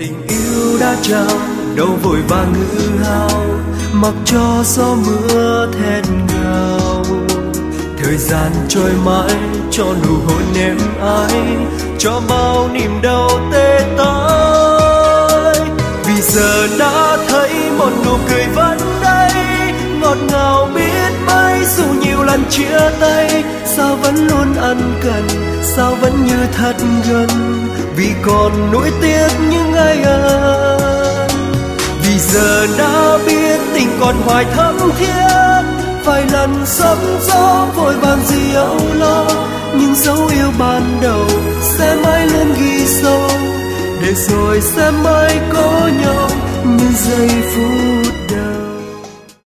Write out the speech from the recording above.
Tình yêu đã trao đâu vội vàng hư hao, mặc cho gió mưa thét gào. Thời gian trôi mãi cho nụ hôn êm ái, cho bao niềm đau tê tái. Vì giờ đã thấy một nụ cười vẫn đây, ngọt ngào biết mấy dù nhiều lần chia tay. Sao vẫn luôn ân cần, sao vẫn như thật gần, vì còn nuối tiếc những ai ân. Vì giờ đã biết tình còn hoài thắm thiết, vài lần sóng gió vội vàng gì âu lo, nhưng dấu yêu ban đầu sẽ mãi luôn ghi sâu, để rồi sẽ mãi có nhau những giây phút